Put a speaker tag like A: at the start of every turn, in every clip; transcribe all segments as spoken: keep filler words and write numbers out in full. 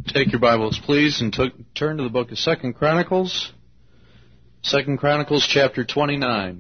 A: Take your Bibles, please, and t- turn to the book of Second Chronicles. Second Chronicles, chapter twenty-nine.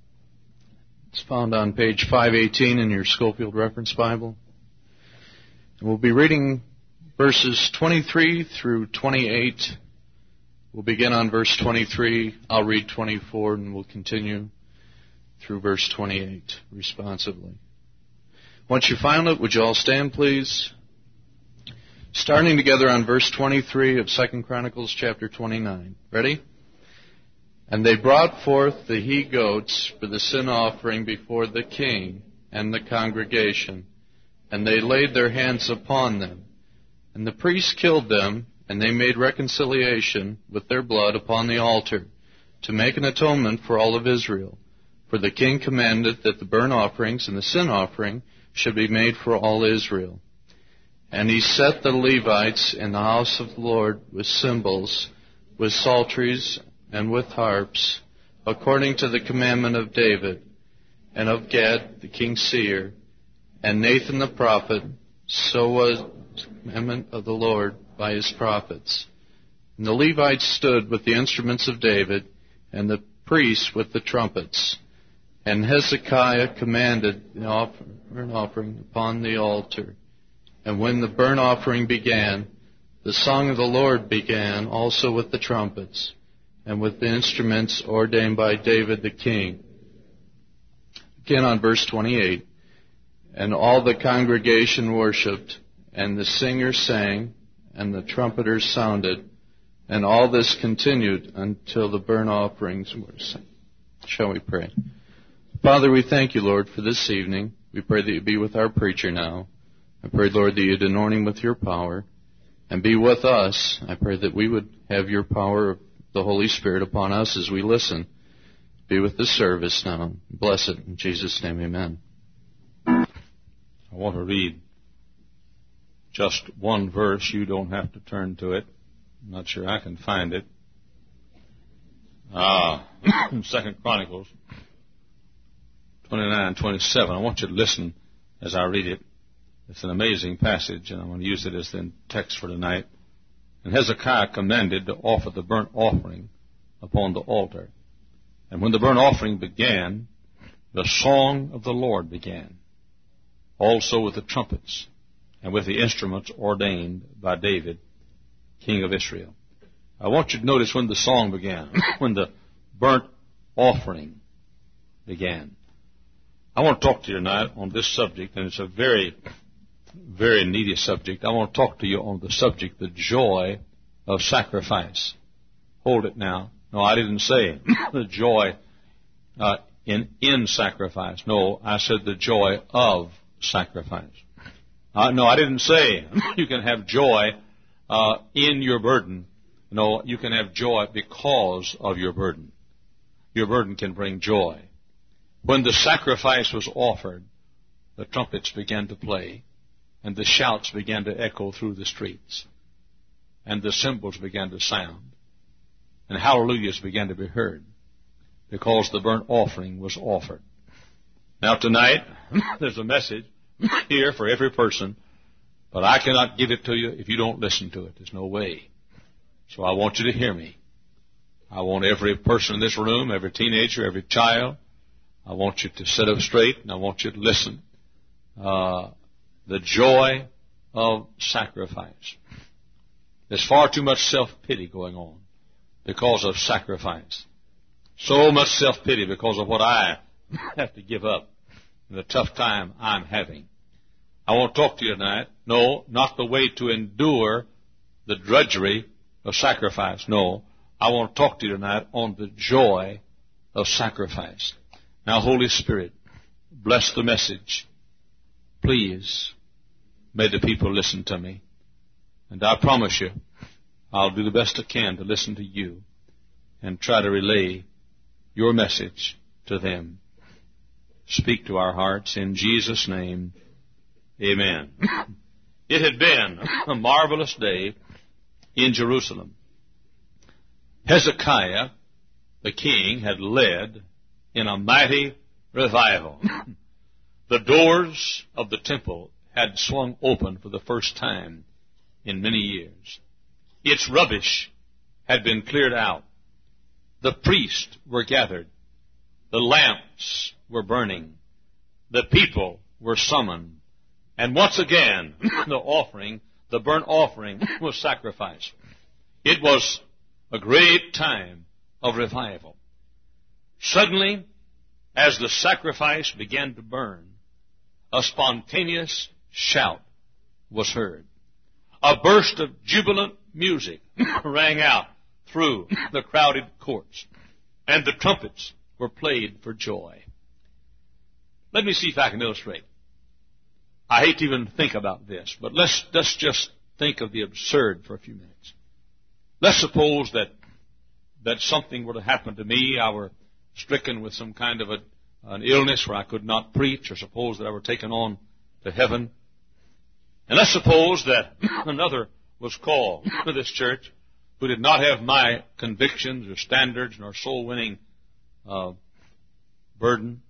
A: It's found on page five eighteen in your Schofield Reference Bible. And we'll be reading verses twenty-three through twenty-eight. We'll begin on verse twenty-three. I'll read twenty-four, and we'll continue through verse twenty-eight responsively. Once you find it, would you all stand, please? Starting together on verse twenty-three of Second Chronicles chapter twenty-nine. Ready? And they brought forth the he-goats for the sin offering before the king and the congregation, and they laid their hands upon them. And the priests killed them, and they made reconciliation with their blood upon the altar, to make an atonement for all of Israel. For the king commanded that the burnt offerings and the sin offering should be made for all Israel. And he set the Levites in the house of the Lord with cymbals, with psalteries, and with harps, according to the commandment of David, and of Gad the king's seer, and Nathan the prophet. So was the commandment of the Lord by his prophets. And the Levites stood with the instruments of David, and the priests with the trumpets. And Hezekiah commanded the burnt offering upon the altar. And when the burnt offering began, the song of the Lord began also with the trumpets, and with the instruments ordained by David the king. Again on verse twenty-eight. And all the congregation worshipped, and the singers sang, and the trumpeters sounded, and all this continued until the burnt offerings were sung. Shall we pray? Father, we thank you, Lord, for this evening. We pray that you be with our preacher now. I pray, Lord, that you'd anoint him with your power and be with us. I pray that we would have your power of the Holy Spirit upon us as we listen. Be with the service now. Bless it. In Jesus' name, amen.
B: I want to read just one verse. You don't have to turn to it. I'm not sure I can find it. Ah, Second Chronicles twenty-nine twenty-seven. I want you to listen as I read it. It's an amazing passage, and I'm going to use it as the text for tonight. And Hezekiah commanded to offer the burnt offering upon the altar. And when the burnt offering began, the song of the Lord began, also with the trumpets and with the instruments ordained by David, king of Israel. I want you to notice when the song began, when the burnt offering began. I want to talk to you tonight on this subject, and it's a very very needy subject. I want to talk to you on the subject, the joy of sacrifice. Hold it now. No, I didn't say the joy uh, in in sacrifice. No, I said the joy of sacrifice. Uh, no, I didn't say you can have joy uh, in your burden. No, you can have joy because of your burden. Your burden can bring joy. When the sacrifice was offered, the trumpets began to play, and the shouts began to echo through the streets, and the cymbals began to sound, and hallelujahs began to be heard, because the burnt offering was offered. Now tonight, there's a message here for every person, but I cannot give it to you if you don't listen to it. There's no way. So I want you to hear me. I want every person in this room, every teenager, every child, I want you to sit up straight, and I want you to listen. Uh, the joy of sacrifice. There's far too much self-pity going on because of sacrifice. So much self-pity because of what I have to give up and the tough time I'm having. I want to talk to you tonight. No, not the way to endure the drudgery of sacrifice. No, I want to talk to you tonight on the joy of sacrifice. Now, Holy Spirit, bless the message. Please, may the people listen to me. And I promise you, I'll do the best I can to listen to you and try to relay your message to them. Speak to our hearts in Jesus' name. Amen. It had been a marvelous day in Jerusalem. Hezekiah, the king, had led in a mighty revival. The doors of the temple had swung open for the first time in many years. Its rubbish had been cleared out. The priests were gathered. The lamps were burning. The people were summoned. And once again, the offering, the burnt offering, was sacrificed. It was a great time of revival. Suddenly, as the sacrifice began to burn, a spontaneous shout was heard. A burst of jubilant music rang out through the crowded courts, and the trumpets were played for joy. Let me see if I can illustrate. I hate to even think about this, but let's, let's just think of the absurd for a few minutes. Let's suppose that that something were to happen to me. I were stricken with some kind of a, an illness where I could not preach, or suppose that I were taken on to heaven. And let's suppose that another was called to this church who did not have my convictions or standards nor soul-winning uh, burden.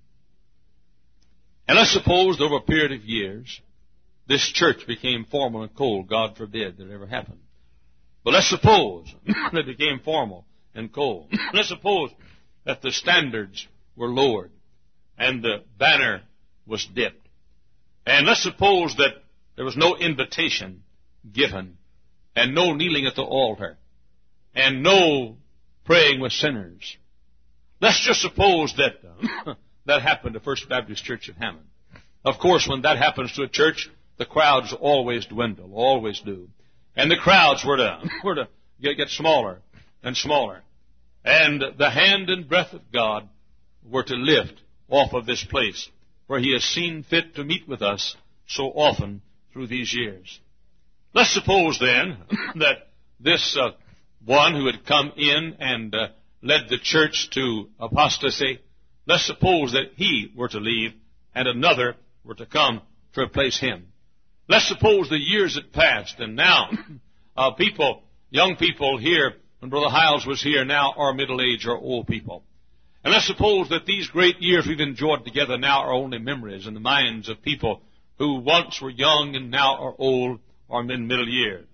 B: And let's suppose that over a period of years, this church became formal and cold. God forbid that it ever happened. But let's suppose that it became formal and cold. Let's suppose that the standards were lowered and the banner was dipped. And let's suppose that there was no invitation given and no kneeling at the altar and no praying with sinners. Let's just suppose that uh, that happened to First Baptist Church of Hammond. Of course, when that happens to a church, the crowds always dwindle, always do. And the crowds were to, were to get, get smaller and smaller. And the hand and breath of God were to lift off of this place where He has seen fit to meet with us so often through these years. Let's suppose then that this uh, one who had come in and uh, led the church to apostasy, let's suppose that he were to leave and another were to come to replace him. Let's suppose the years had passed and now uh, people, young people here, when Brother Hiles was here, now are middle-aged or old people. And let's suppose that these great years we've enjoyed together now are only memories in the minds of people who once were young and now are old or in middle years.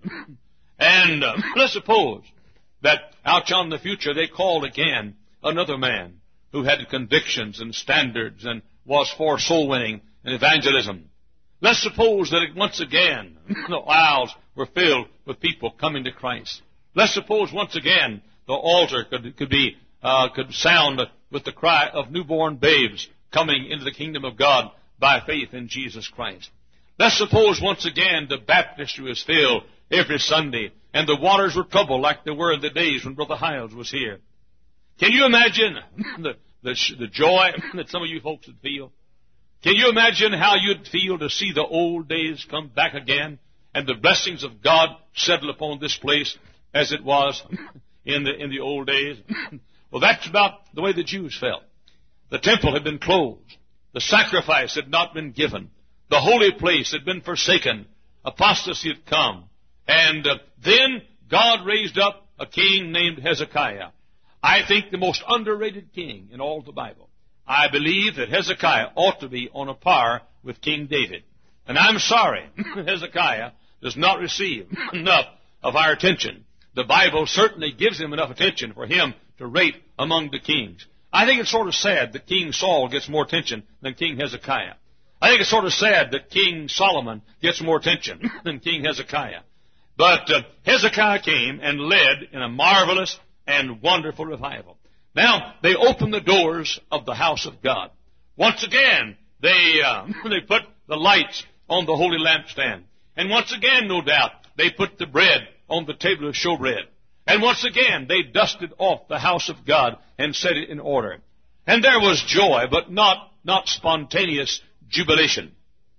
B: And uh, let's suppose that out on the future they called again another man who had convictions and standards and was for soul winning and evangelism. Let's suppose that once again the aisles were filled with people coming to Christ. Let's suppose once again the altar could, could be uh, could sound with the cry of newborn babes coming into the kingdom of God by faith in Jesus Christ. Let's suppose once again the baptistry was filled every Sunday and the waters were troubled like they were in the days when Brother Hiles was here. Can you imagine the, the, the joy that some of you folks would feel? Can you imagine how you'd feel to see the old days come back again and the blessings of God settle upon this place as it was in the, in the old days? Well, that's about the way the Jews felt. The temple had been closed. The sacrifice had not been given. The holy place had been forsaken. Apostasy had come. And uh, then God raised up a king named Hezekiah. I think the most underrated king in all the Bible. I believe that Hezekiah ought to be on a par with King David. And I'm sorry, Hezekiah does not receive enough of our attention. The Bible certainly gives him enough attention for him to rate among the kings. I think it's sort of sad that King Saul gets more attention than King Hezekiah. I think it's sort of sad that King Solomon gets more attention than King Hezekiah. But uh, Hezekiah came and led in a marvelous and wonderful revival. Now, they opened the doors of the house of God. Once again, they uh, they put the lights on the holy lampstand. And once again, no doubt, they put the bread on the table of showbread. And once again, they dusted off the house of God and set it in order. And there was joy, but not, not spontaneous jubilation.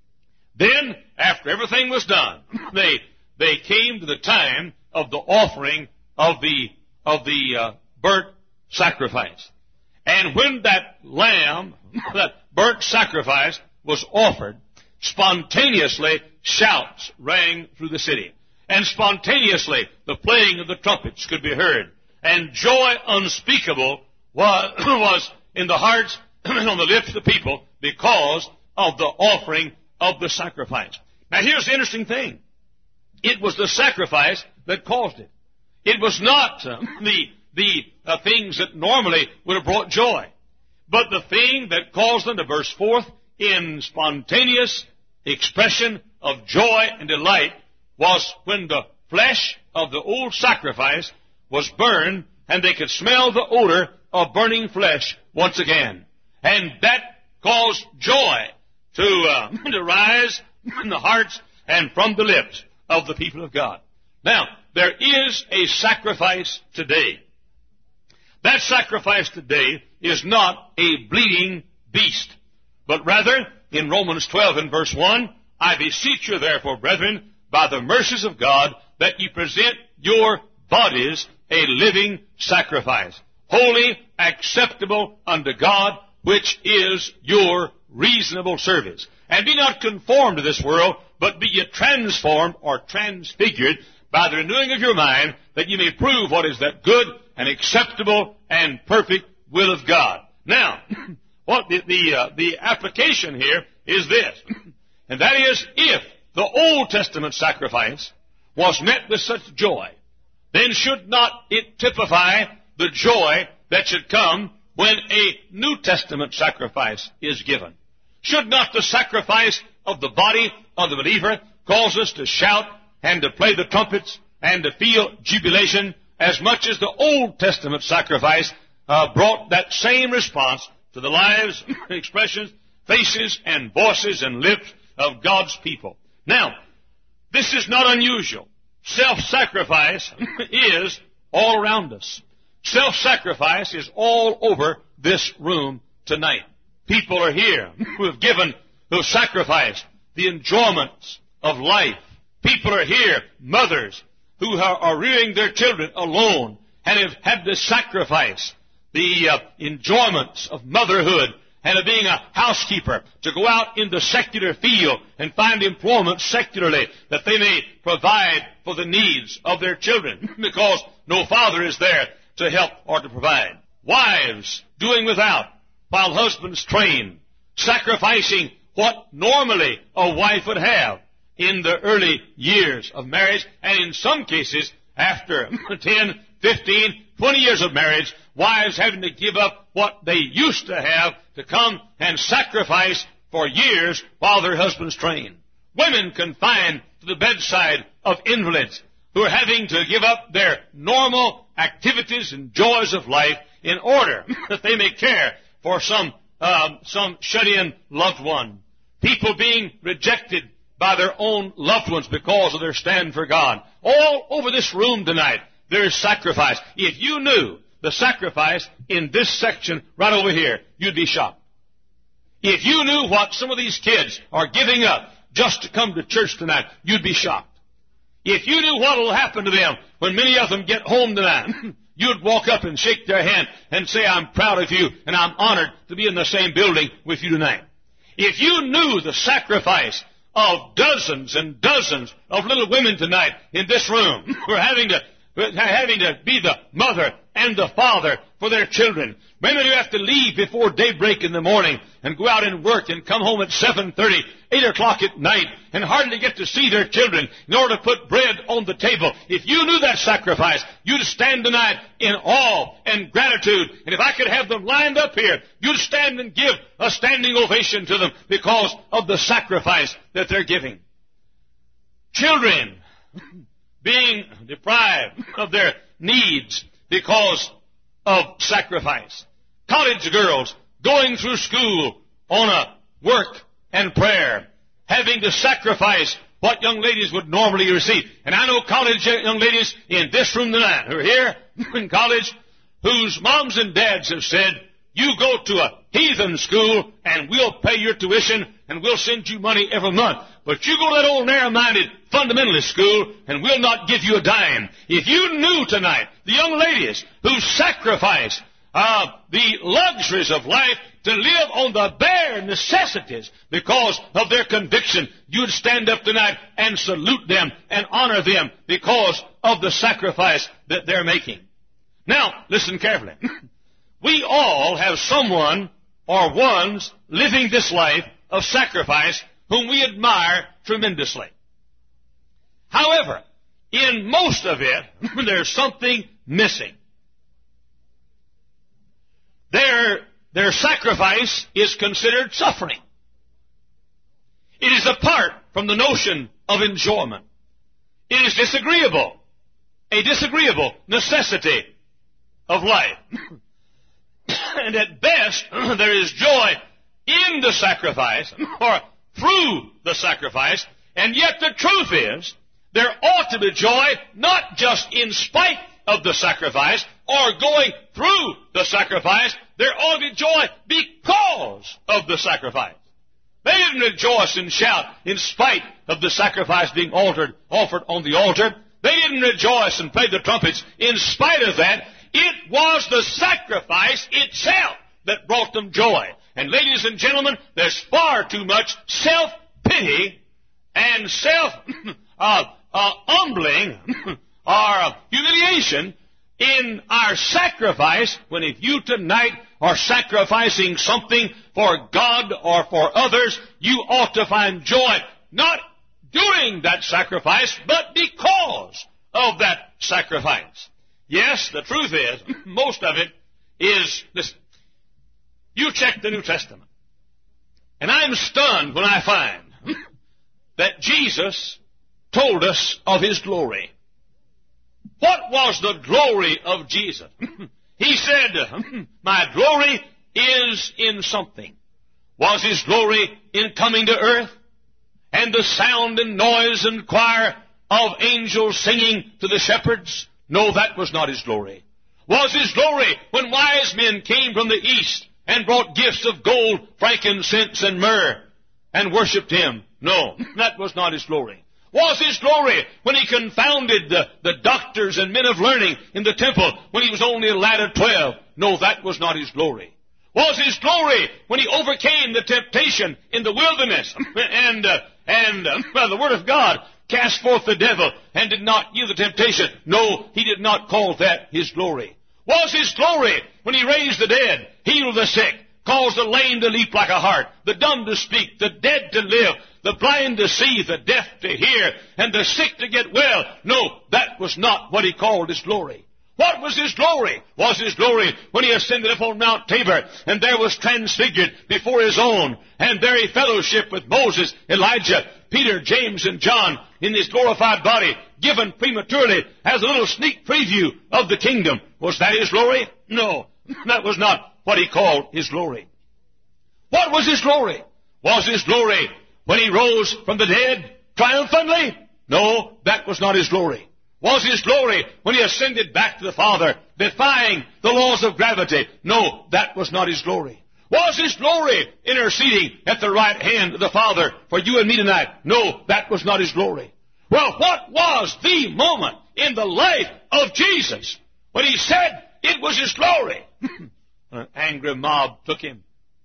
B: Then, after everything was done, they they came to the time of the offering of the of the uh, burnt sacrifice. And when that lamb, that burnt sacrifice was offered, spontaneously shouts rang through the city. And spontaneously the playing of the trumpets could be heard. And joy unspeakable was, was in the hearts and on the lips of the people because of the offering of the sacrifice. Now here's the interesting thing. It was the sacrifice that caused it. It was not uh, the, the uh, things that normally would have brought joy. But the thing that caused them to burst forth in spontaneous expression of joy and delight was when the flesh of the old sacrifice was burned and they could smell the odor of burning flesh once again. And that caused joy to, uh, to rise in the hearts and from the lips of the people of God. Now, there is a sacrifice today. That sacrifice today is not a bleeding beast, but rather, in Romans twelve and verse one, I beseech you therefore, brethren, by the mercies of God, that ye present your bodies a living sacrifice, holy, acceptable unto God, which is your reasonable service. And be not conformed to this world, but be ye transformed or transfigured by the renewing of your mind, that ye may prove what is that good and acceptable and perfect will of God. Now, what the the, uh, the application here is this, and that is, if the Old Testament sacrifice was met with such joy, then should not it typify the joy that should come when a New Testament sacrifice is given? Should not the sacrifice of the body of the believer cause us to shout and to play the trumpets and to feel jubilation as much as the Old Testament sacrifice uh, brought that same response to the lives, expressions, faces, and voices and lips of God's people? Now, this is not unusual. Self-sacrifice is all around us. Self-sacrifice is all over this room tonight. People are here who have given, who have sacrificed the enjoyments of life. People are here, mothers, who are, are rearing their children alone and have had to sacrifice the uh, enjoyments of motherhood and of being a housekeeper to go out in the secular field and find employment secularly that they may provide for the needs of their children because no father is there to help or to provide. Wives doing without while husbands train, sacrificing what normally a wife would have in the early years of marriage, and in some cases, after ten, fifteen, twenty years of marriage, wives having to give up what they used to have to come and sacrifice for years while their husbands train. Women confined to the bedside of invalids who are having to give up their normal activities and joys of life in order that they may care for some um, some shut-in loved one. People being rejected by their own loved ones because of their stand for God. All over this room tonight, there is sacrifice. If you knew the sacrifice in this section right over here, you'd be shocked. If you knew what some of these kids are giving up just to come to church tonight, you'd be shocked. If you knew what will happen to them when many of them get home tonight, you'd walk up and shake their hand and say, I'm proud of you and I'm honored to be in the same building with you tonight. If you knew the sacrifice of dozens and dozens of little women tonight in this room who are having to, having to be the mother and the father for their children, women who have to leave before daybreak in the morning and go out and work and come home at seven thirty, eight o'clock at night and hardly get to see their children in order to put bread on the table. If you knew that sacrifice, you'd stand tonight in awe and gratitude. And if I could have them lined up here, you'd stand and give a standing ovation to them because of the sacrifice that they're giving. Children being deprived of their needs because of sacrifice. College girls going through school on a work and prayer, having to sacrifice what young ladies would normally receive. And I know college young ladies in this room tonight who are here in college whose moms and dads have said, you go to a heathen school and we'll pay your tuition and we'll send you money every month. But you go to that old narrow-minded fundamentalist school and we'll not give you a dime. If you knew tonight the young ladies who sacrifice uh, the luxuries of life to live on the bare necessities because of their conviction, you'd stand up tonight and salute them and honor them because of the sacrifice that they're making. Now, listen carefully. We all have someone or ones living this life of sacrifice whom we admire tremendously. However, in most of it, there's something missing. Their, their sacrifice is considered suffering. It is apart from the notion of enjoyment. It is disagreeable, a disagreeable necessity of life. And at best, there is joy in the sacrifice, or through the sacrifice, and yet the truth is, there ought to be joy not just in spite of the sacrifice, or going through the sacrifice. There ought to be joy because of the sacrifice. They didn't rejoice and shout in spite of the sacrifice being altered, offered on the altar. They didn't rejoice and play the trumpets in spite of that. It was the sacrifice itself that brought them joy. And ladies and gentlemen, there's far too much self-pity and self, uh, uh, humbling or humiliation in our sacrifice, when if you tonight are sacrificing something for God or for others, you ought to find joy not doing that sacrifice, but because of that sacrifice. Yes, the truth is, most of it is, listen, you check the New Testament, and I'm stunned when I find that Jesus told us of His glory. What was the glory of Jesus? He said, my glory is in something. Was His glory in coming to earth? And the sound and noise and choir of angels singing to the shepherds? No, that was not His glory. Was His glory when wise men came from the east and brought gifts of gold, frankincense, and myrrh and worshipped Him? No, that was not His glory. Was His glory when He confounded the, the doctors and men of learning in the temple when He was only a lad of twelve? No, that was not His glory. Was His glory when He overcame the temptation in the wilderness and, uh, and uh, by the word of God cast forth the devil and did not yield the temptation? No, He did not call that His glory. Was His glory when He raised the dead, healed the sick, caused the lame to leap like a hart, the dumb to speak, the dead to live, the blind to see, the deaf to hear, and the sick to get well? No, that was not what He called His glory. What was His glory? Was His glory when He ascended up on Mount Tabor, and there was transfigured before His own, and there He fellowshiped with Moses, Elijah, Peter, James, and John in His glorified body, given prematurely as a little sneak preview of the kingdom? Was that His glory? No, that was not what He called His glory. What was His glory? Was His glory when He rose from the dead triumphantly? No, that was not His glory. Was His glory when He ascended back to the Father, defying the laws of gravity? No, that was not His glory. Was His glory interceding at the right hand of the Father for you and me tonight? No, that was not His glory. Well, what was the moment in the life of Jesus when He said it was His glory? An angry mob took Him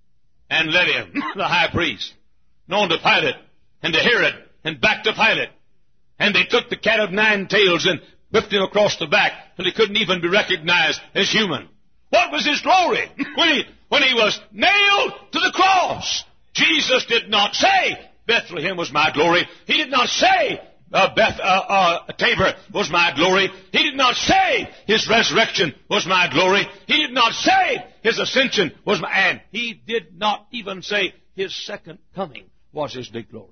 B: and led Him, the high priest, known to Pilate and to Herod and back to Pilate. And they took the cat of nine tails and whipped Him across the back till He couldn't even be recognized as human. What was His glory? When He, when he was nailed to the cross, Jesus did not say, Bethlehem was my glory. He did not say, uh, Beth, uh, uh, Tabor was my glory. He did not say His resurrection was my glory. He did not say His ascension was my, and He did not even say His second coming was His big glory.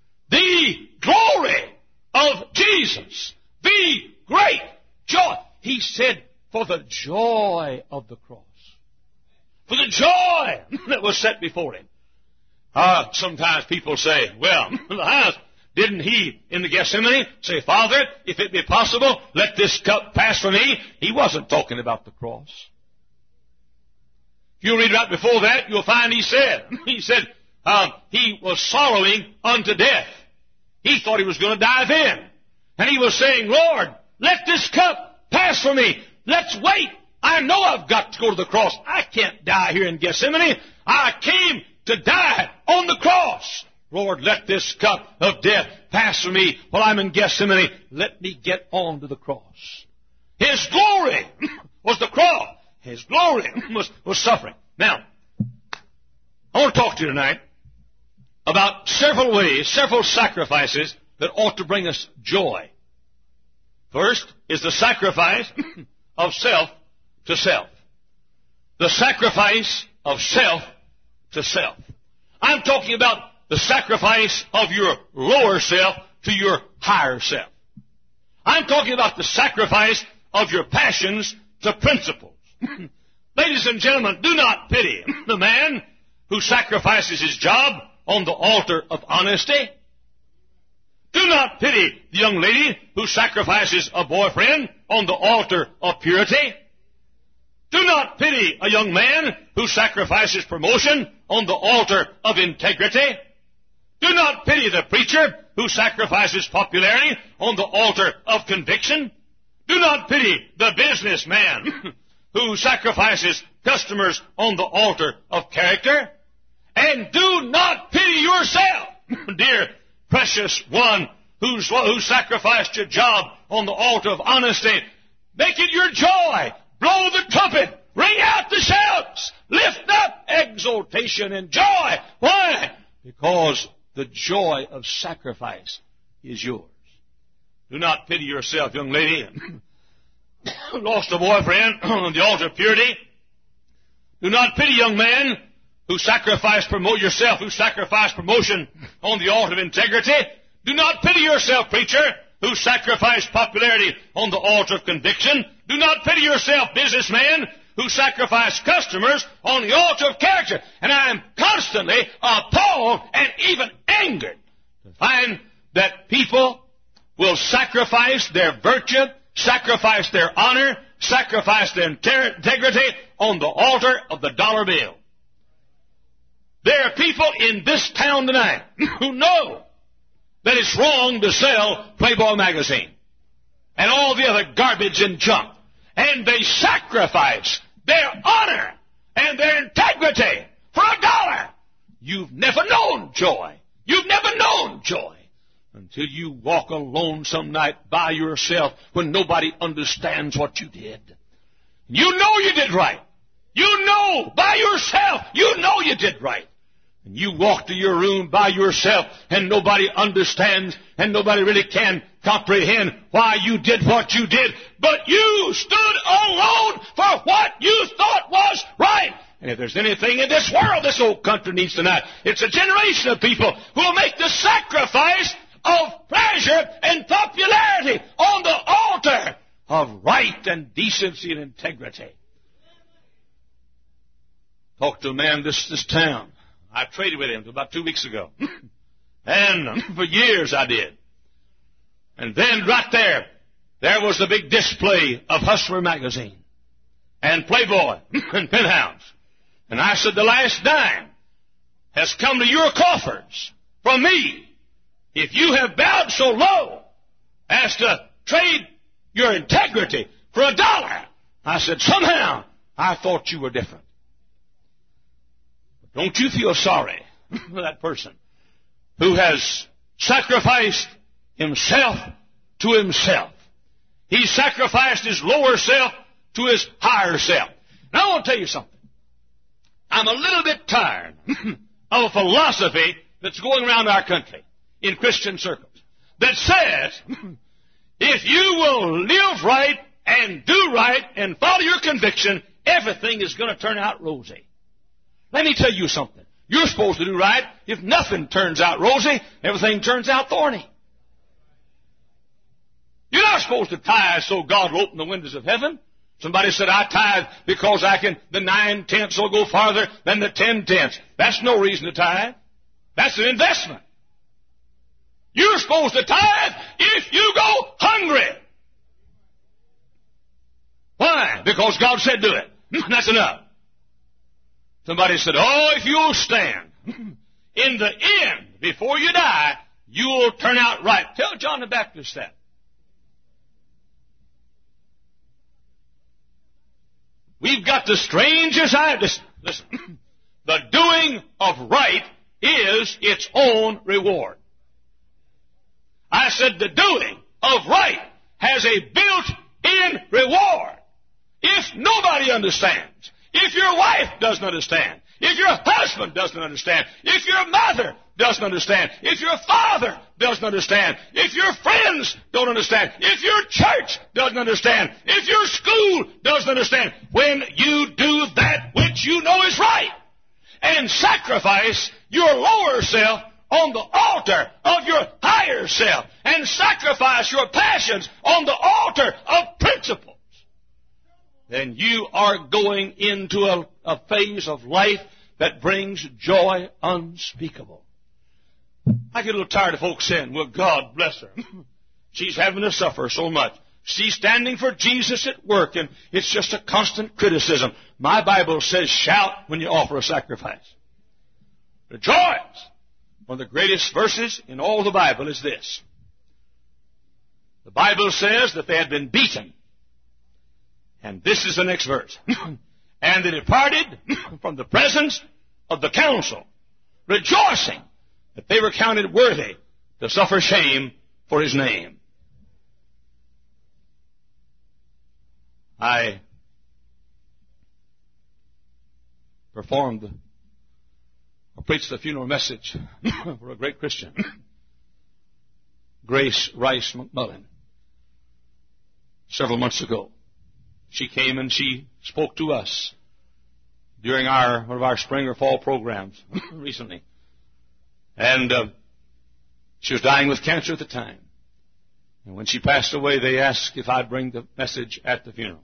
B: The glory of Jesus, the great joy. He said, for the joy of the cross, for the joy that was set before Him. Uh, sometimes people say, well, the house, didn't He in the Gethsemane say, Father, if it be possible, let this cup pass from me? He wasn't talking about the cross. If you read right before that, you'll find He said, He said, um, He was sorrowing unto death. He thought He was going to die then. And He was saying, Lord, let this cup pass from me. Let's wait. I know I've got to go to the cross. I can't die here in Gethsemane. I came to die on the cross. Lord, let this cup of death pass from me while I'm in Gethsemane. Let me get on to the cross. His glory was the cross. His glory was, was suffering. Now, I want to talk to you tonight about several ways, several sacrifices that ought to bring us joy. First is the sacrifice of self to self. The sacrifice of self to self. I'm talking about the sacrifice of your lower self to your higher self. I'm talking about the sacrifice of your passions to principles. Ladies and gentlemen, do not pity the man who sacrifices his job on the altar of honesty. Do not pity the young lady who sacrifices a boyfriend on the altar of purity. Do not pity a young man who sacrifices promotion on the altar of integrity. Do not pity the preacher who sacrifices popularity on the altar of conviction. Do not pity the businessman who sacrifices customers on the altar of character. And do not pity yourself, dear precious one who's, who sacrificed your job on the altar of honesty. Make it your joy. Blow the trumpet. Ring out the shouts. Lift up exultation and joy. Why? Because the joy of sacrifice is yours. Do not pity yourself, young lady, who lost a boyfriend on the altar of purity. Do not pity, young man, who sacrificed promote yourself, who sacrificed promotion on the altar of integrity. Do not pity yourself, preacher, who sacrificed popularity on the altar of conviction. Do not pity yourself, businessman, who sacrificed customers on the altar of character. And I am constantly appalled and even angered to find that people will sacrifice their virtue, sacrifice their honor, sacrifice their integrity on the altar of the dollar bill. There are people in this town tonight who know that it's wrong to sell Playboy magazine and all the other garbage and junk. And they sacrifice their honor and their integrity for a dollar. You've never known joy. You've never known joy until you walk alone some night by yourself when nobody understands what you did. You know you did right. You know by yourself you know you did right. And you walk to your room by yourself and nobody understands and nobody really can comprehend why you did what you did. But you stood alone for what you thought was right. And if there's anything in this world this old country needs tonight, it's a generation of people who will make the sacrifice of pleasure and popularity on the altar of right and decency and integrity. Talked to a man this, this town. I traded with him about two weeks ago. And for years I did. And then right there, there was the big display of Hustler magazine and Playboy and Penthouse. And I said, the last dime has come to your coffers from me. If you have bowed so low as to trade your integrity for a dollar, I said, somehow I thought you were different. Don't you feel sorry for that person who has sacrificed himself to himself. He sacrificed his lower self to his higher self. Now I want to tell you something. I'm a little bit tired of a philosophy that's going around our country in Christian circles that says if you will live right and do right and follow your conviction, everything is going to turn out rosy. Let me tell you something. You're supposed to do right. If nothing turns out rosy, everything turns out thorny. You're not supposed to tithe so God will open the windows of heaven. Somebody said, I tithe because I can, the nine tenths will go farther than the ten tenths. That's no reason to tithe. That's an investment. You're supposed to tithe if you go hungry. Why? Because God said do it. That's enough. Somebody said, oh, if you'll stand, in the end, before you die, you'll turn out right. Tell John the Baptist that. We've got the strangest idea. Listen, listen. The doing of right is its own reward. I said the doing of right has a built-in reward. If nobody understands, if your wife doesn't understand, if your husband doesn't understand, if your mother doesn't understand, if your father doesn't understand, if your friends don't understand, if your church doesn't understand, if your school doesn't understand, when you do that which you know is right and sacrifice your lower self on the altar of your higher self and sacrifice your passions on the altar of principles, then you are going into a, a phase of life that brings joy unspeakable. I get a little tired of folks saying, well, God bless her. She's having to suffer so much. She's standing for Jesus at work, and it's just a constant criticism. My Bible says, shout when you offer a sacrifice. Rejoice. One of the greatest verses in all the Bible is this. The Bible says that they had been beaten. And this is the next verse. And they departed from the presence of the council, rejoicing that they were counted worthy to suffer shame for his name. I performed or preached the funeral message for a great Christian, Grace Rice McMullen, several months ago. She came and she spoke to us during our one of our spring or fall programs recently. And uh, she was dying with cancer at the time. And when she passed away, they asked if I'd bring the message at the funeral.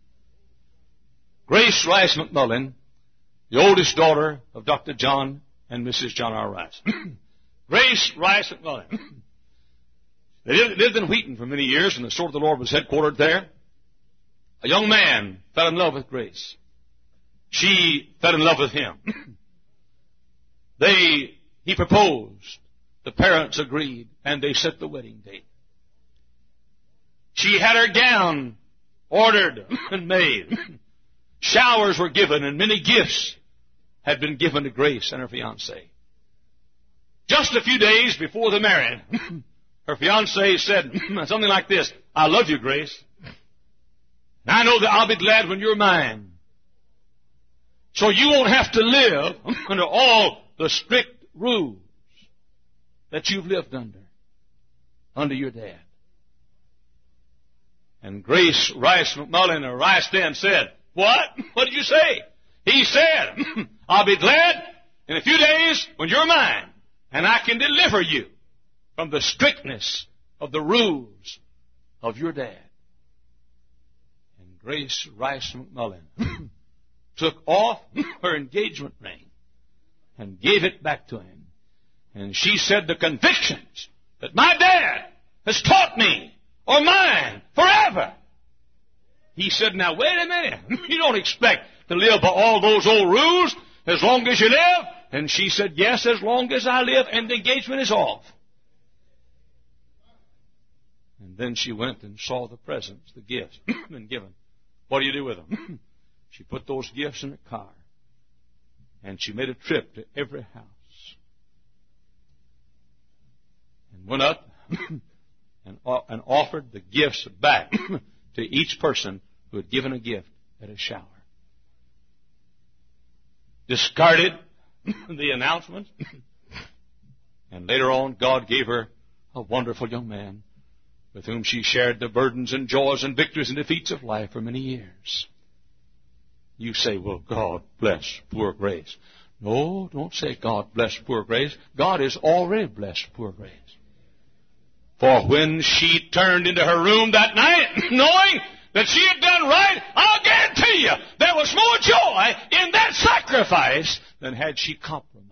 B: Grace Rice McMullen, the oldest daughter of Doctor John and Missus John R. Rice. Grace Rice McMullen. They lived in Wheaton for many years, and the Sword of the Lord was headquartered there. A young man fell in love with Grace. She fell in love with him. They, he proposed. The parents agreed, and they set the wedding date. She had her gown ordered and made. Showers were given, and many gifts had been given to Grace and her fiancé. Just a few days before the marriage, her fiancé said something like this, I love you, Grace. And I know that I'll be glad when you're mine. So you won't have to live under all the strict rules that you've lived under, under your dad. And Grace Rice McMullen, or Rice then, said, what? What did you say? He said, I'll be glad in a few days when you're mine, and I can deliver you from the strictness of the rules of your dad. And Grace Rice McMullen took off her engagement ring and gave it back to him. And she said, the convictions that my dad has taught me are mine forever. He said, now wait a minute. You don't expect to live by all those old rules as long as you live? And she said, yes, as long as I live, and the engagement is off. And then she went and saw the presents, the gifts been given. What do you do with them? She put those gifts in a car, and she made a trip to every house, and went up and, and offered the gifts back to each person who had given a gift at a shower. Discarded the announcement, and later on God gave her a wonderful young man with whom she shared the burdens and joys and victories and defeats of life for many years. You say, well, God bless poor Grace. No, don't say God bless poor Grace. God has already blessed poor Grace. For when she turned into her room that night, knowing that she had done right, I'll guarantee you there was more joy in that sacrifice than had she compromised.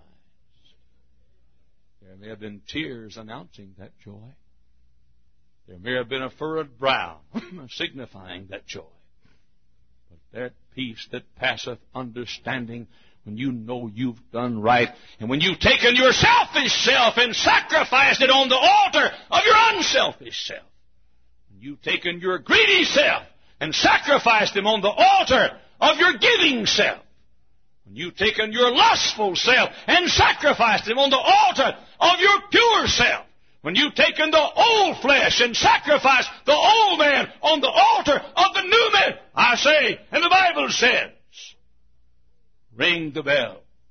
B: There may have been tears announcing that joy. There may have been a furrowed brow signifying that joy. But that peace that passeth understanding, when you know you've done right, and when you've taken your selfish self and sacrificed it on the altar of your unselfish self, when you've taken your greedy self and sacrificed him on the altar of your giving self, when you've taken your lustful self and sacrificed him on the altar of your pure self, when you've taken the old flesh and sacrificed the old man on the altar of the new man, I say, and the Bible says, ring the bell.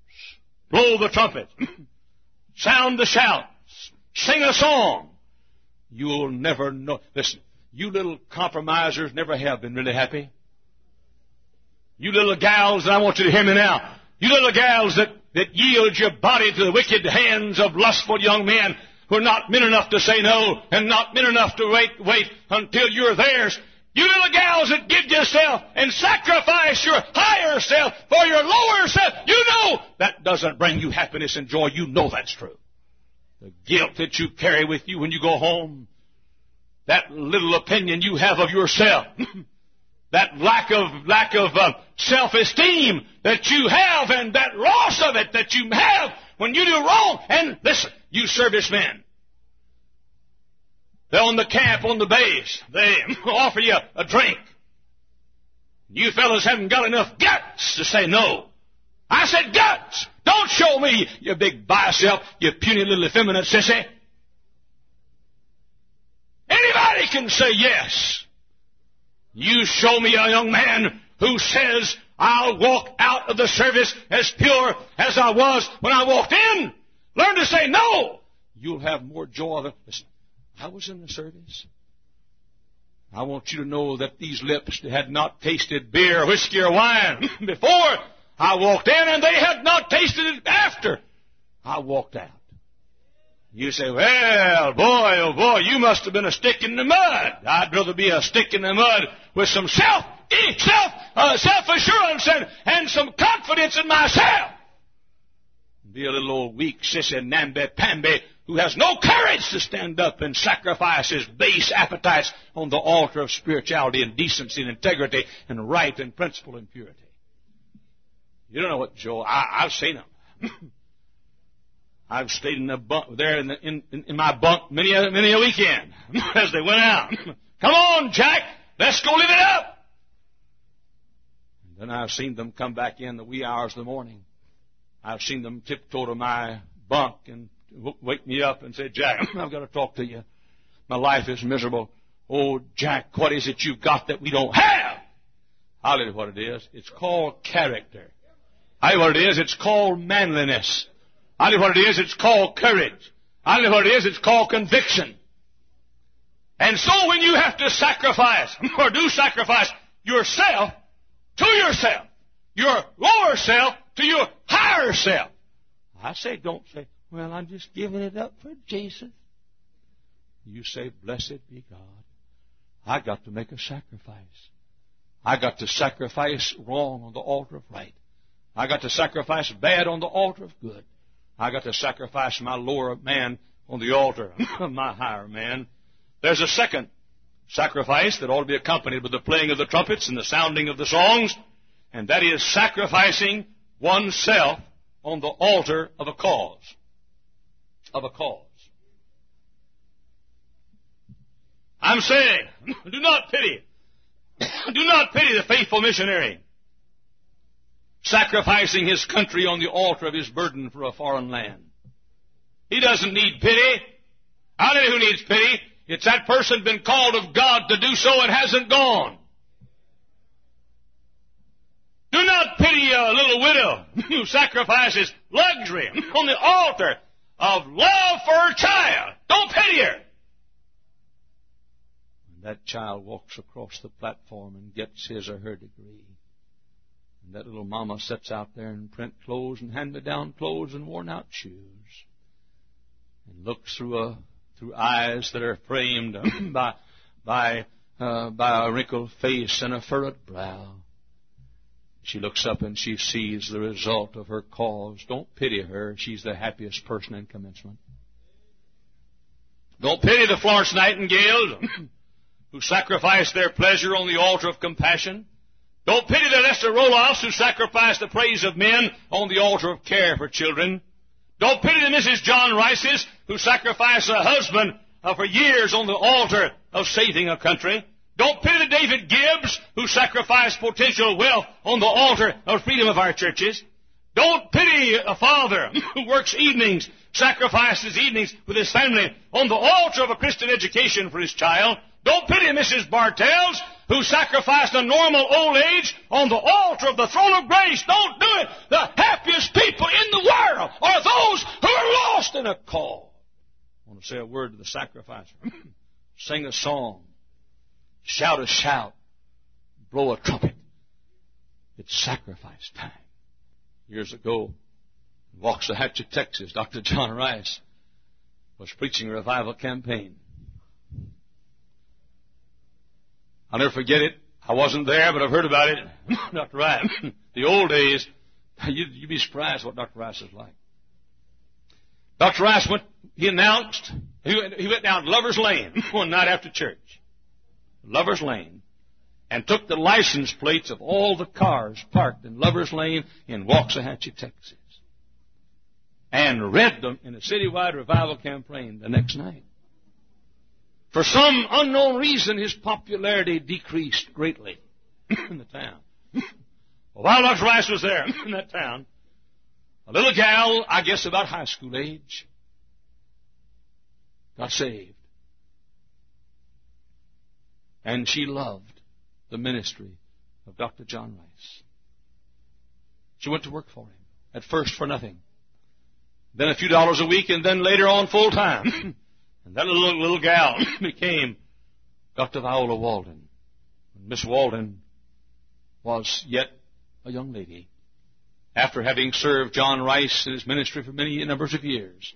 B: blow the trumpet, sound the shouts, sing a song, you'll never know. Listen, you little compromisers never have been really happy. You little gals, and I want you to hear me now, you little gals that, that yield your body to the wicked hands of lustful young men who are not men enough to say no and not men enough to wait, wait until you're theirs. You little gals that give yourself and sacrifice your higher self for your lower self, you know that doesn't bring you happiness and joy. You know that's true. The guilt that you carry with you when you go home, that little opinion you have of yourself, that lack of lack of uh, self-esteem that you have, and that loss of it that you have when you do wrong. And listen, you servicemen, they're on the camp, on the base. They offer you a drink. You fellas haven't got enough guts to say no. I said guts. Don't show me your big bicep, you puny little effeminate sissy. Anybody can say yes. You show me a young man who says, I'll walk out of the service as pure as I was when I walked in. Learn to say no. You'll have more joy than... Listen, I was in the service. I want you to know that these lips had not tasted beer, whiskey, or wine before I walked in, and they had not tasted it after I walked out. You say, well, boy, oh boy, you must have been a stick in the mud. I'd rather be a stick in the mud with some self, self, uh, self-assurance and, and some confidence in myself. Be a little old weak sissy namby-pamby who has no courage to stand up and sacrifice his base appetites on the altar of spirituality and decency and integrity and right and principle and purity. You don't know what, Joe, I, I've seen them. I've stayed in the bunk there in, the, in, in my bunk many a, many a weekend as they went out. Come on, Jack, let's go live it up. And then I've seen them come back in the wee hours of the morning. I've seen them tiptoe to my bunk and wake me up and say, Jack, I've got to talk to you. My life is miserable. Oh, Jack, what is it you've got that we don't have? I'll tell you what it is. It's called character. I'll tell you what it is. It's called manliness. I'll tell you what it is. It's called courage. I'll tell you what it is. It's called conviction. And so when you have to sacrifice or do sacrifice yourself to yourself, your lower self to your higher self, I say, don't say, well, I'm just giving it up for Jesus. You say, blessed be God. I got to make a sacrifice. I got to sacrifice wrong on the altar of right. I got to sacrifice bad on the altar of good. I got to sacrifice my lower man on the altar of my higher man. There's a second sacrifice that ought to be accompanied with the playing of the trumpets and the sounding of the songs, and that is sacrificing oneself on the altar of a cause. Of a cause. I'm saying, do not pity, do not pity the faithful missionary sacrificing his country on the altar of his burden for a foreign land. He doesn't need pity. I know who needs pity. It's that person been called of God to do so and hasn't gone. Do not pity a little widow who sacrifices luxury on the altar of love for her child. Don't pity her. When that child walks across the platform and gets his or her degree, and that little mama sits out there in print clothes and hand-me-down clothes and worn-out shoes, and looks through a through eyes that are framed by by uh, by a wrinkled face and a furrowed brow. She looks up and she sees the result of her cause. Don't pity her. She's the happiest person in commencement. Don't pity the Florence Nightingales who sacrificed their pleasure on the altar of compassion. Don't pity the Lester Roloffs who sacrificed the praise of men on the altar of care for children. Don't pity the Missus John Rices who sacrificed a husband uh, for years on the altar of saving a country. Don't pity the David Gibbs who sacrificed potential wealth on the altar of freedom of our churches. Don't pity a father who works evenings, sacrifices evenings with his family on the altar of a Christian education for his child. Don't pity Missus Bartels who sacrificed a normal old age on the altar of the throne of grace. Don't do it. The happy happiest people in the world are those who are lost in a cause. I want to say a word to the sacrificer. Sing a song. Shout a shout. Blow a trumpet. It's sacrifice time. Years ago, in Waxahachie, Texas, Doctor John Rice was preaching a revival campaign. I'll never forget it. I wasn't there, but I've heard about it. Doctor Rice, the old days, you'd, you'd be surprised what Doctor Rice is like. Doctor Rice went, he announced, he went, he went down Lover's Lane one night after church. Lover's Lane. And took the license plates of all the cars parked in Lover's Lane in Waxahachie, Texas. And read them in a citywide revival campaign the next night. For some unknown reason, his popularity decreased greatly in the town. Well, while Doctor Rice was there in that town, a little gal, I guess about high school age, got saved. And she loved the ministry of Doctor John Rice. She went to work for him, at first for nothing, then a few dollars a week, and then later on full time. And that little, little gal became Doctor Viola Walden. Miss Walden was yet a young lady. After having served John Rice in his ministry for many numbers of years,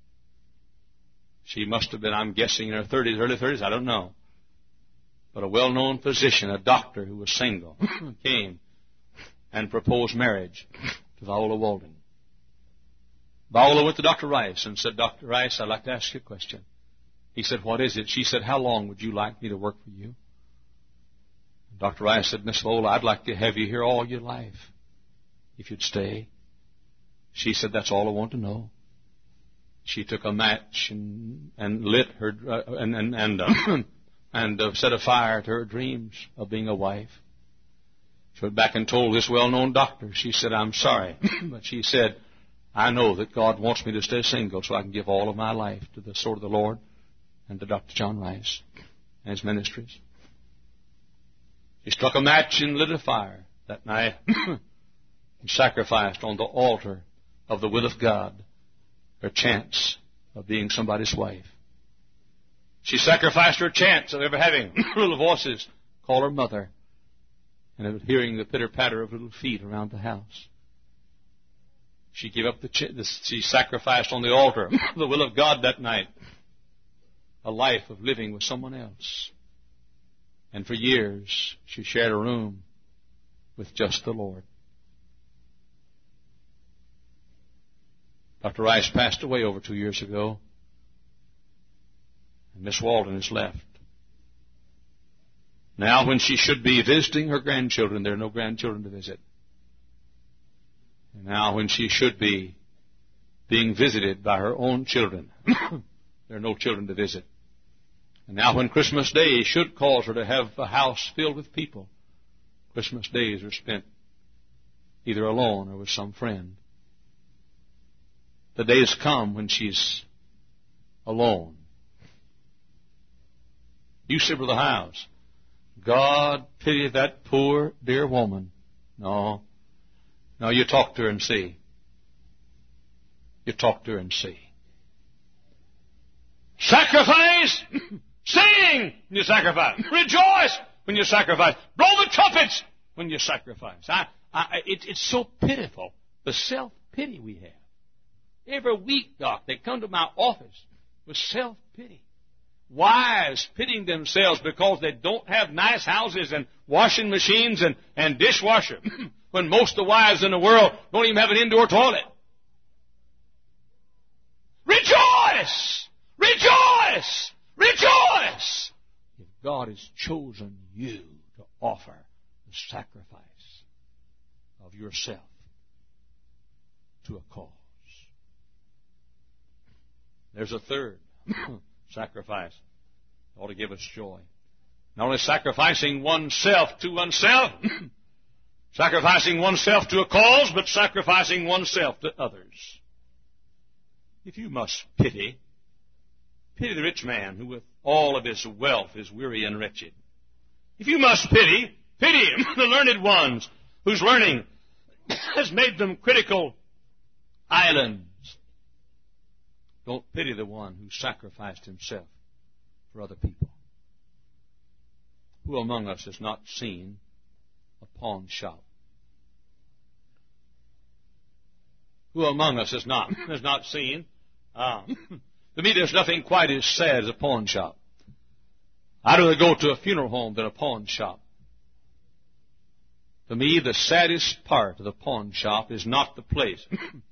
B: she must have been, I'm guessing, in her thirties, early thirties, I don't know. But a well-known physician, a doctor who was single, came and proposed marriage to Viola Walden. Viola went to Doctor Rice and said, Doctor Rice, I'd like to ask you a question. He said, what is it? She said, how long would you like me to work for you? Doctor Rice said, Miss Viola, I'd like to have you here all your life, if you'd stay. She said, that's all I want to know. She took a match and, and lit her, uh, and, and, and, uh, and uh, set a fire to her dreams of being a wife. She went back and told this well-known doctor. She said, I'm sorry. But she said, I know that God wants me to stay single so I can give all of my life to the sword of the Lord and to Doctor John Rice and his ministries. She struck a match and lit a fire that night and sacrificed on the altar of the will of God her chance of being somebody's wife. She sacrificed her chance of ever having little voices call her mother and of hearing the pitter-patter of little feet around the house. She gave up the, ch- the she sacrificed on the altar the will of God that night a life of living with someone else. And for years she shared a room with just the Lord. Doctor Rice passed away over two years ago, and Miss Walden is left. Now, when she should be visiting her grandchildren, there are no grandchildren to visit. And now, when she should be being visited by her own children, there are no children to visit. And now, when Christmas Day should cause her to have a house filled with people, Christmas days are spent either alone or with some friend. The days come when she's alone. You say, Brother Hiles, God pity that poor, dear woman. No. No, you talk to her and see. You talk to her and see. Sacrifice! Sing when you sacrifice. Rejoice when you sacrifice. Blow the trumpets when you sacrifice. I, I, it, it's so pitiful, the self-pity we have. Every week, Doc, they come to my office with self-pity. Wives pitying themselves because they don't have nice houses and washing machines and, and dishwasher, when most of the wives in the world don't even have an indoor toilet. Rejoice! Rejoice! Rejoice! If God has chosen you to offer the sacrifice of yourself to a cause. There's a third sacrifice that ought to give us joy. Not only sacrificing oneself to oneself, sacrificing oneself to a cause, but sacrificing oneself to others. If you must pity, pity the rich man who with all of his wealth is weary and wretched. If you must pity, pity the learned ones whose learning has made them critical islands. Don't pity the one who sacrificed himself for other people. Who among us has not seen a pawn shop? Who among us has not has not seen? Um, to me, there's nothing quite as sad as a pawn shop. I'd rather go to a funeral home than a pawn shop. To me, the saddest part of the pawn shop is not the place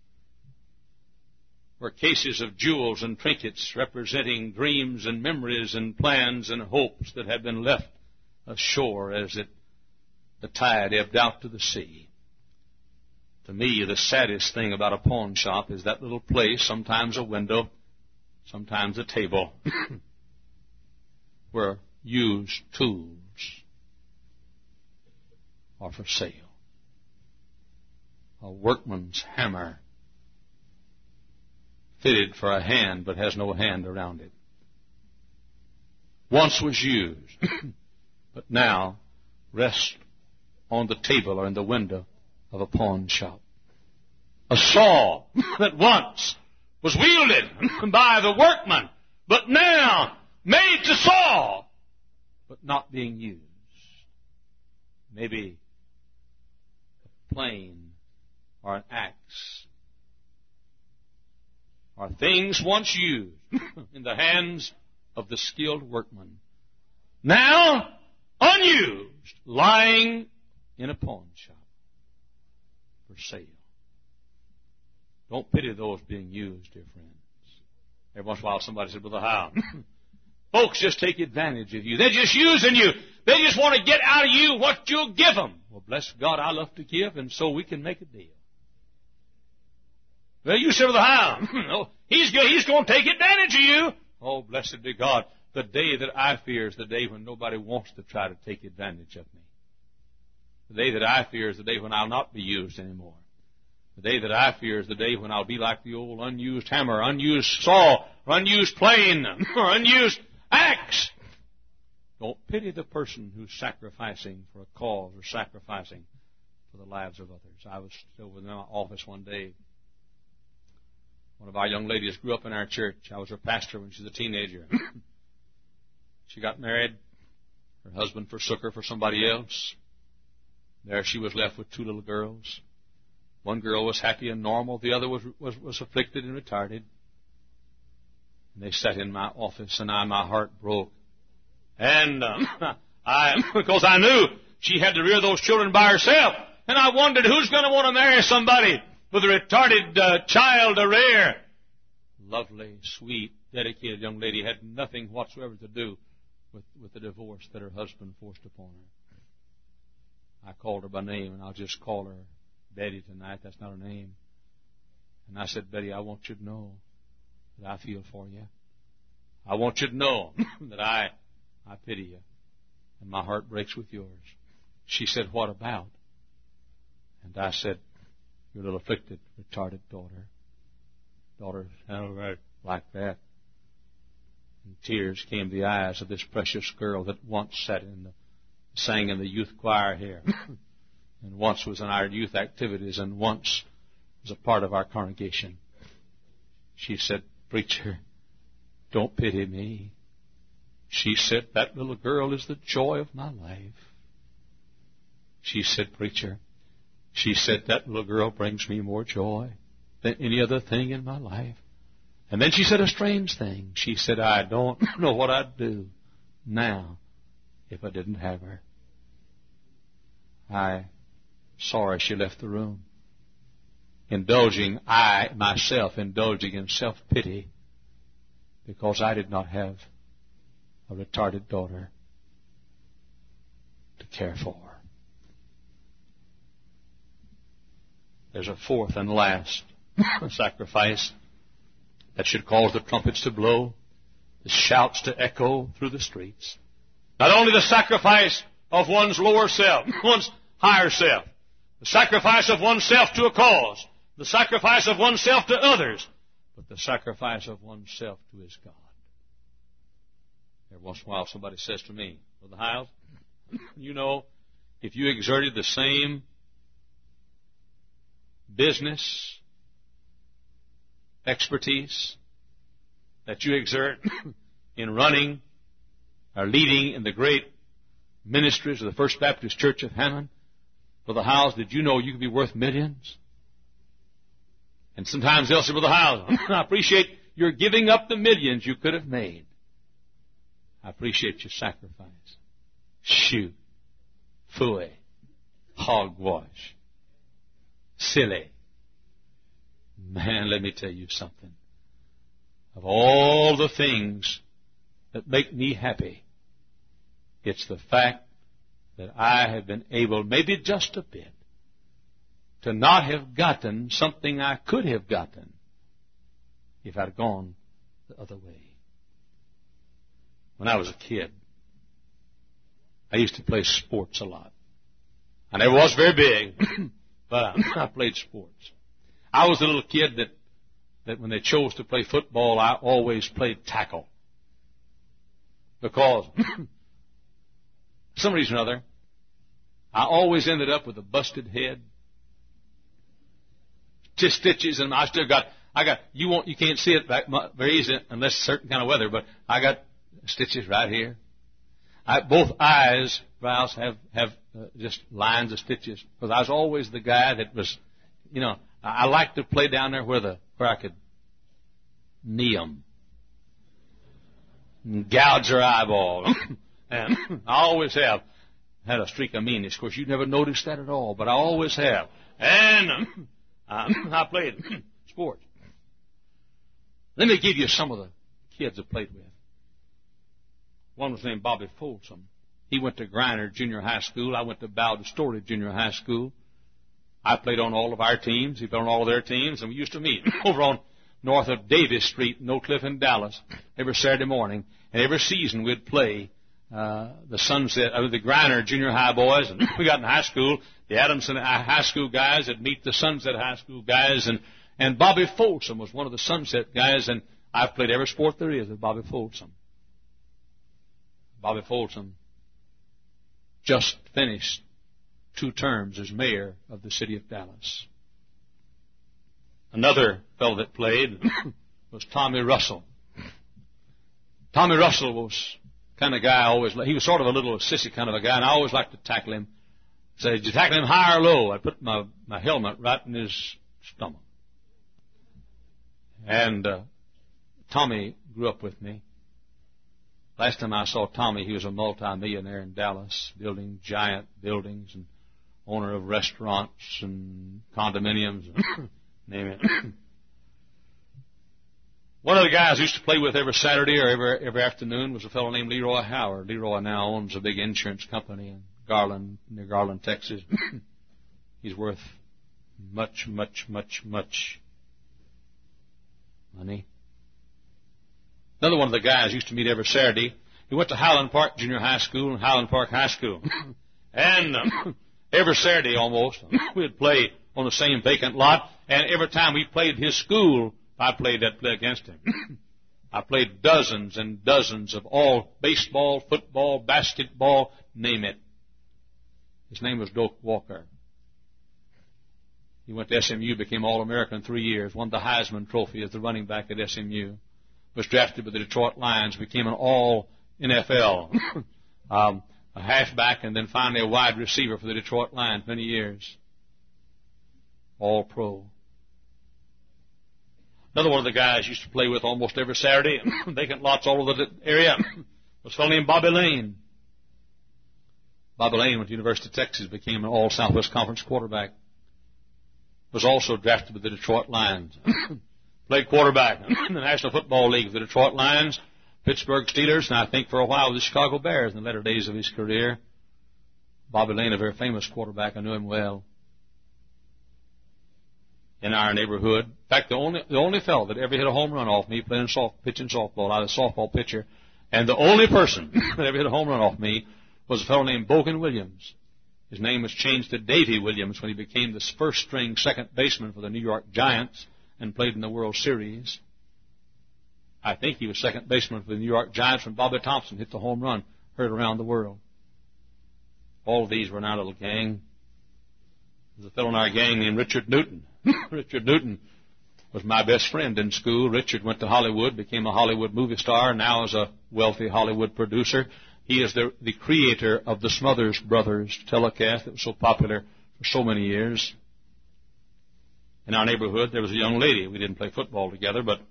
B: where cases of jewels and trinkets representing dreams and memories and plans and hopes that have been left ashore as it, the tide ebbed out to the sea. To me, the saddest thing about a pawn shop is that little place, sometimes a window, sometimes a table, where used tools are for sale. A workman's hammer fitted for a hand but has no hand around it. Once was used, but now rests on the table or in the window of a pawn shop. A saw that once was wielded by the workman, but now made to saw, but not being used. Maybe a plane or an axe are things once used in the hands of the skilled workman, now unused, lying in a pawn shop for sale. Don't pity those being used, dear friends. Every once in a while somebody said, Brother Howe, folks just take advantage of you. They're just using you. They just want to get out of you what you'll give them. Well, bless God, I love to give, and so we can make a deal. Well, you say, Brother Howe, no, he's, he's going to take advantage of you. Oh, blessed be God. The day that I fear is the day when nobody wants to try to take advantage of me. The day that I fear is the day when I'll not be used anymore. The day that I fear is the day when I'll be like the old unused hammer, unused saw, or unused plane, or unused axe. Don't pity the person who's sacrificing for a cause or sacrificing for the lives of others. I was still in my office one day. One of our young ladies grew up in our church. I was her pastor when she was a teenager. She got married. Her husband forsook her for somebody else. There she was left with two little girls. One girl was happy and normal. The other was, was, was afflicted and retarded. And they sat in my office, and I, my heart broke. And um, I, because I knew she had to rear those children by herself. And I wondered, who's going to want to marry somebody with a retarded uh, child to rear? Lovely, sweet, dedicated young lady had nothing whatsoever to do with, with the divorce that her husband forced upon her. I called her by name, and I'll just call her Betty tonight. That's not her name. And I said, Betty, I want you to know that I feel for you. I want you to know that I, I pity you. And my heart breaks with yours. She said, what about? And I said, your little afflicted, retarded daughter. Daughter, oh, right, like that. And tears came to the eyes of this precious girl that once sat in the, sang in the youth choir here. And once was in our youth activities, and once was a part of our congregation. She said, Preacher, don't pity me. She said, that little girl is the joy of my life. She said, Preacher, she said, that little girl brings me more joy than any other thing in my life. And then she said a strange thing. She said, I don't know what I'd do now if I didn't have her. I saw her as she left the room, indulging, I myself indulging in self-pity because I did not have a retarded daughter to care for. There's a fourth and last sacrifice that should cause the trumpets to blow, the shouts to echo through the streets. Not only the sacrifice of one's lower self, one's higher self, the sacrifice of oneself to a cause, the sacrifice of oneself to others, but the sacrifice of oneself to his God. Every once in a while somebody says to me, Brother Hiles, you know, if you exerted the same business expertise that you exert in running or leading in the great ministries of the First Baptist Church of Hammond, Brother Howes, did you know you could be worth millions? And sometimes they'll say, Brother Howes, I appreciate your giving up the millions you could have made. I appreciate your sacrifice. Shoot. Phooey. Hogwash. Silly. Man, let me tell you something. Of all the things that make me happy, it's the fact that I have been able, maybe just a bit, to not have gotten something I could have gotten if I'd gone the other way. When I was a kid, I used to play sports a lot. I never was very big, but I, I played sports. I was the little kid that, that when they chose to play football, I always played tackle. Because, for some reason or other, I always ended up with a busted head, just stitches, and I still got, I got, you won't, you can't see it back very easy unless certain kind of weather, but I got stitches right here. I, both eyes, Rouse, have, have uh, just lines of stitches. Because I was always the guy that was, you know, I, I liked to play down there where the, where I could knee them. And gouge their eyeball. And I always have had a streak of meanness. Of course, you never noticed that at all, but I always have. And um, I, I played sports. Let me give you some of the kids I played with. One was named Bobby Folsom. He went to Griner Junior High School. I went to Bowden Story Junior High School. I played on all of our teams. He played on all of their teams, and we used to meet over on north of Davis Street in Oak Cliff in Dallas every Saturday morning. And every season we'd play uh, the Sunset, uh, the Griner Junior High boys, and we got in high school. The Adamson High School guys would meet the Sunset High School guys, and and Bobby Folsom was one of the Sunset guys, and I've played every sport there is with Bobby Folsom. Bobby Folsom just finished two terms as mayor of the city of Dallas. Another fellow that played was Tommy Russell. Tommy Russell was the kind of guy I always, he was sort of a little sissy kind of a guy, and I always liked to tackle him. Say, did you tackle him high or low? I'd put my, my helmet right in his stomach. And uh, Tommy grew up with me. Last time I saw Tommy, he was a multi-millionaire in Dallas, building giant buildings and owner of restaurants and condominiums, and name it. One of the guys I used to play with every Saturday or every, every afternoon was a fellow named Leroy Howard. Leroy now owns a big insurance company in Garland, near Garland, Texas. He's worth much, much, much, much money. Another one of the guys used to meet every Saturday. He went to Highland Park Junior High School and Highland Park High School. And um, every Saturday almost, we'd play on the same vacant lot. And every time we played his school, I played that play against him. I played dozens and dozens of all baseball, football, basketball, name it. His name was Doak Walker. He went to S M U, became All-American three years, won the Heisman Trophy as the running back at S M U. Was drafted by the Detroit Lions, became an all-N F L, um, a halfback, and then finally a wide receiver for the Detroit Lions many years. All-pro. Another one of the guys I used to play with almost every Saturday, vacant lots all over the area, was a fellow named Bobby Lane. Bobby Lane went to the University of Texas, became an all-Southwest Conference quarterback. Was also drafted by the Detroit Lions. Played quarterback in the National Football League with the Detroit Lions, Pittsburgh Steelers, and I think for a while with the Chicago Bears in the latter days of his career. Bobby Lane, a very famous quarterback. I knew him well in our neighborhood. In fact, the only the only fellow that ever hit a home run off me playing soft, pitching softball. I was a softball pitcher. And the only person that ever hit a home run off me was a fellow named Bogan Williams. His name was changed to Davy Williams when he became the first-string second baseman for the New York Giants and played in the World Series. I think he was second baseman for the New York Giants when Bobby Thompson hit the home run, heard around the world. All of these were in our little gang. There was a fellow in our gang named Richard Newton. Richard Newton was my best friend in school. Richard went to Hollywood, became a Hollywood movie star, now is a wealthy Hollywood producer. He is the, the creator of the Smothers Brothers telecast that was so popular for so many years. In our neighborhood, there was a young lady. We didn't play football together, but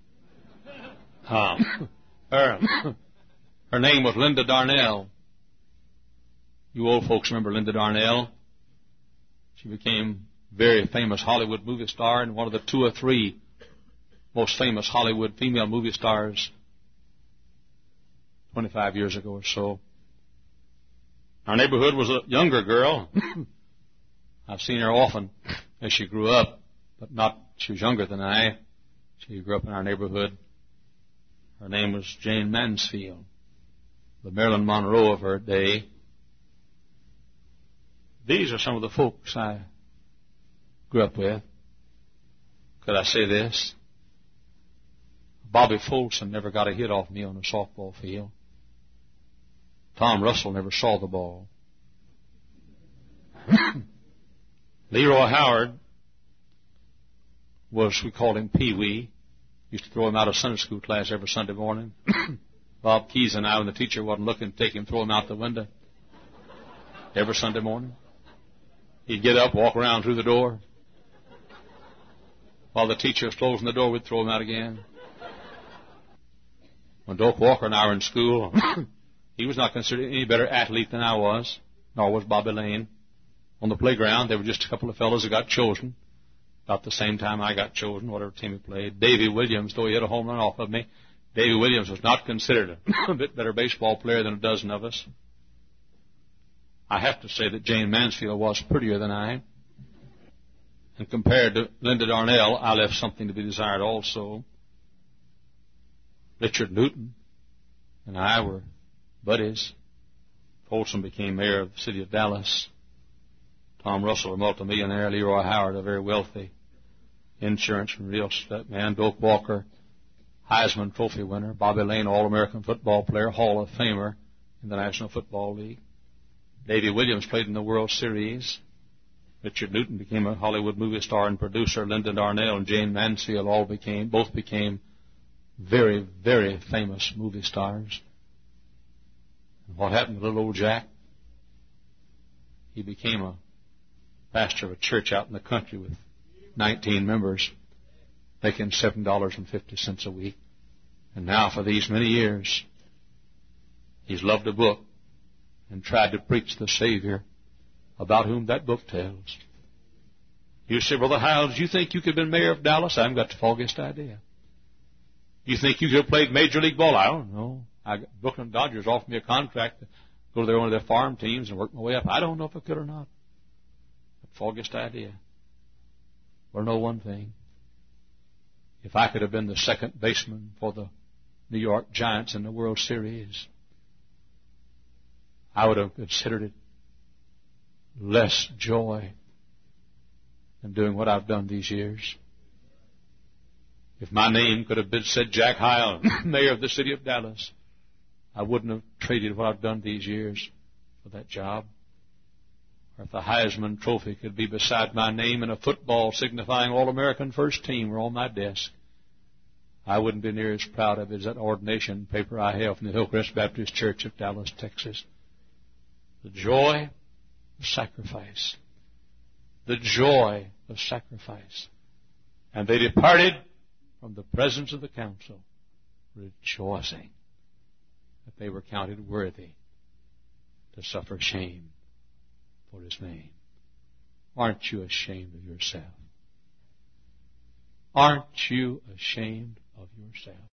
B: um, her, her name was Linda Darnell. You old folks remember Linda Darnell? She became a very famous Hollywood movie star and one of the two or three most famous Hollywood female movie stars twenty-five years ago or so. Our neighborhood was a younger girl. I've seen her often as she grew up, but not, she was younger than I. She grew up in our neighborhood. Her name was Jane Mansfield, the Marilyn Monroe of her day. These are some of the folks I grew up with. Could I say this? Bobby Folsom never got a hit off me on a softball field. Tom Russell never saw the ball. Leroy Howard was, we called him Pee-wee. Used to throw him out of Sunday school class every Sunday morning. Bob Keys and I, when the teacher wasn't looking, take him, throw him out the window every Sunday morning. He'd get up, walk around through the door. While the teacher was closing the door, we'd throw him out again. When Doak Walker and I were in school, he was not considered any better athlete than I was, nor was Bobby Lane. On the playground, there were just a couple of fellows that got chosen. About the same time I got chosen, whatever team he played. Davy Williams, though he had a home run off of me, Davy Williams was not considered a bit better baseball player than a dozen of us. I have to say that Jane Mansfield was prettier than I. And compared to Linda Darnell, I left something to be desired also. Richard Newton and I were buddies. Folsom became mayor of the city of Dallas. Tom Russell, a multimillionaire. Leroy Howard, a very wealthy insurance and real estate man. Doak Walker, Heisman Trophy winner. Bobby Lane, All-American football player, Hall of Famer in the National Football League. Davy Williams played in the World Series. Richard Newton became a Hollywood movie star and producer. Linda Darnell and Jane Mansfield all became, both became very, very famous movie stars. And what happened to little old Jack? He became a pastor of a church out in the country with nineteen members, making seven dollars and fifty cents a week. And now for these many years, he's loved a book and tried to preach the Savior about whom that book tells. You say, Brother Hiles, you think you could have been mayor of Dallas? I haven't got the foggiest idea. You think you could have played Major League Ball? I don't know. I, Brooklyn Dodgers offered me a contract to go to their, one of their farm teams and work my way up. I don't know if I could or not. The foggiest idea. Or know one thing. If I could have been the second baseman for the New York Giants in the World Series, I would have considered it less joy than doing what I've done these years. If my name could have been said Jack Hile, mayor of the city of Dallas, I wouldn't have traded what I've done these years for that job. Or if the Heisman Trophy could be beside my name and a football signifying All-American First Team were on my desk, I wouldn't be near as proud of it as that ordination paper I have from the Hillcrest Baptist Church of Dallas, Texas. The joy of sacrifice. The joy of sacrifice. And they departed from the presence of the council, rejoicing that they were counted worthy to suffer shame for His name. Aren't you ashamed of yourself? Aren't you ashamed of yourself?